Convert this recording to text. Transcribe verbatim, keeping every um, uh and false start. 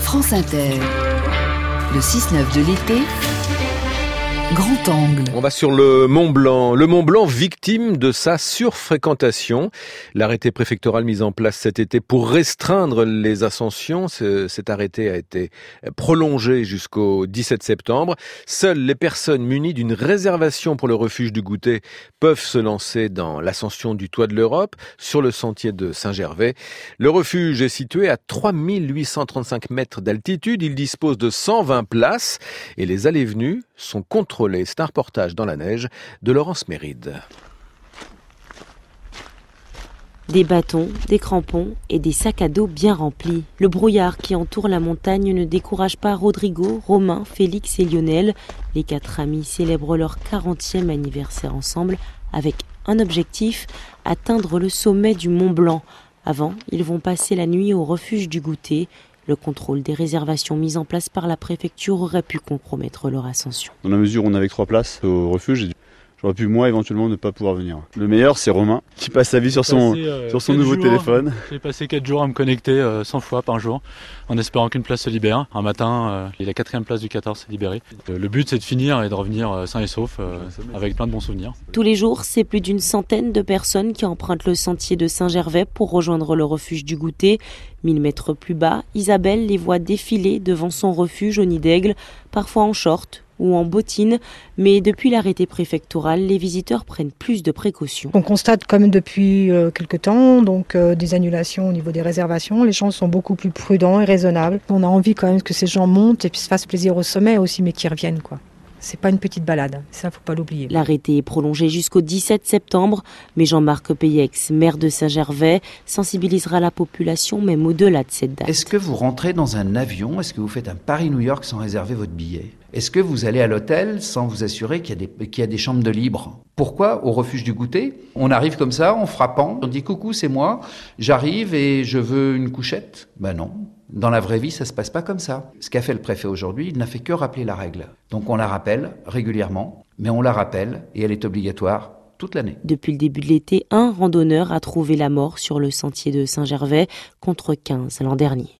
France Inter, le six neuf de l'été, Grand Angle. On va sur le Mont Blanc. Le Mont Blanc victime de sa surfréquentation. L'arrêté préfectoral mis en place cet été pour restreindre les ascensions, cet arrêté a été prolongé jusqu'au dix-sept septembre. Seules les personnes munies d'une réservation pour le refuge du Goûter peuvent se lancer dans l'ascension du Toit de l'Europe sur le sentier de Saint-Gervais. Le refuge est situé à trois mille huit cent trente-cinq mètres d'altitude. Il dispose de cent vingt places et les allées-venues sont contrôlées. C'est un reportage dans la neige de Laurence Méride. Des bâtons, des crampons et des sacs à dos bien remplis. Le brouillard qui entoure la montagne ne décourage pas Rodrigo, Romain, Félix et Lionel. Les quatre amis célèbrent leur quarantième anniversaire ensemble avec un objectif, atteindre le sommet du Mont Blanc. Avant, ils vont passer la nuit au refuge du Goûter. Le contrôle des réservations mises en place par la préfecture aurait pu compromettre leur ascension. Dans la mesure où on avait trois places au refuge, j'aurais pu moi éventuellement ne pas pouvoir venir. Le meilleur c'est Romain qui passe sa vie sur son, passé, euh, sur son nouveau jours, téléphone. J'ai passé quatre jours à me connecter euh, cent fois par jour en espérant qu'une place se libère. Un matin, euh, la quatrième place du quatorze s'est libérée. Euh, le but c'est de finir et de revenir euh, sain et sauf euh, avec plein de bons souvenirs. Tous les jours, c'est plus d'une centaine de personnes qui empruntent le sentier de Saint-Gervais pour rejoindre le refuge du Goûter. Mille mètres plus bas, Isabelle les voit défiler devant son refuge au Nid d'Aigle, parfois en short ou en bottines, mais depuis l'arrêté préfectoral, les visiteurs prennent plus de précautions. On constate quand même depuis euh, quelques temps donc euh, des annulations au niveau des réservations. Les gens sont beaucoup plus prudents et raisonnables. On a envie quand même que ces gens montent et puis se fassent plaisir au sommet aussi, mais qu'ils reviennent quoi. C'est pas une petite balade, ça faut pas l'oublier. L'arrêté est prolongé jusqu'au dix-sept septembre, mais Jean-Marc Peyex, maire de Saint-Gervais, sensibilisera la population même au-delà de cette date. Est-ce que vous rentrez dans un avion? Est-ce que vous faites un Paris-New York sans réserver votre billet? Est-ce que vous allez à l'hôtel sans vous assurer qu'il y a des, qu'il y a des chambres de libre? Pourquoi au refuge du Goûter, on arrive comme ça, en frappant, on dit « Coucou, c'est moi, j'arrive et je veux une couchette ». Ben non. Dans la vraie vie, ça se passe pas comme ça. Ce qu'a fait le préfet aujourd'hui, il n'a fait que rappeler la règle. Donc on la rappelle régulièrement, mais on la rappelle et elle est obligatoire toute l'année. Depuis le début de l'été, un randonneur a trouvé la mort sur le sentier de Saint-Gervais contre quinze l'an dernier.